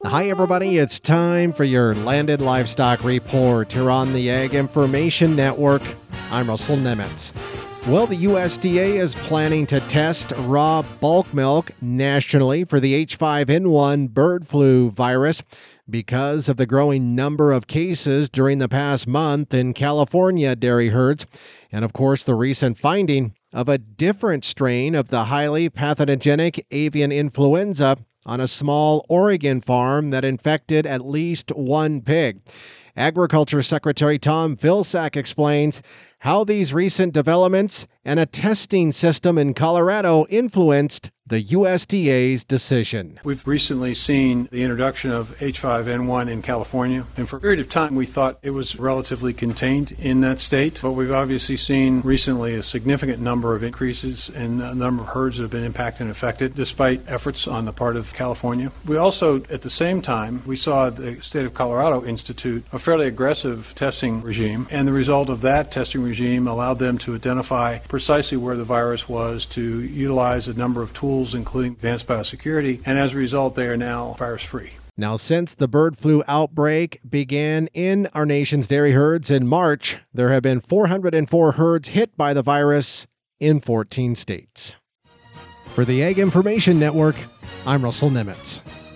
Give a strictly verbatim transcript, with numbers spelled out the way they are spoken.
Hi, everybody. It's time for your Landed Livestock Report here on the Ag Information Network. I'm Russell Nemitz. Well, the U S D A is planning to test raw bulk milk nationally for the H five N one bird flu virus because of the growing number of cases during the past month in California dairy herds. And of course, the recent finding of a different strain of the highly pathogenic avian influenza on a small Oregon farm that infected at least one pig. Agriculture Secretary Tom Vilsack explains how these recent developments and a testing system in Colorado influenced the U S D A's decision. We've recently seen the introduction of H five N one in California, and for a period of time we thought it was relatively contained in that state, but we've obviously seen recently a significant number of increases in the number of herds that have been impacted and affected, despite efforts on the part of California. We also, at the same time, we saw the state of Colorado institute a fairly aggressive testing regime, and the result of that testing regime allowed them to identify precisely where the virus was, to utilize a number of tools including advanced biosecurity, and as a result, they are now virus-free. Now, since the bird flu outbreak began in our nation's dairy herds in March, there have been four hundred four herds hit by the virus in fourteen states. For the Ag Information Network, I'm Russell Nemitz.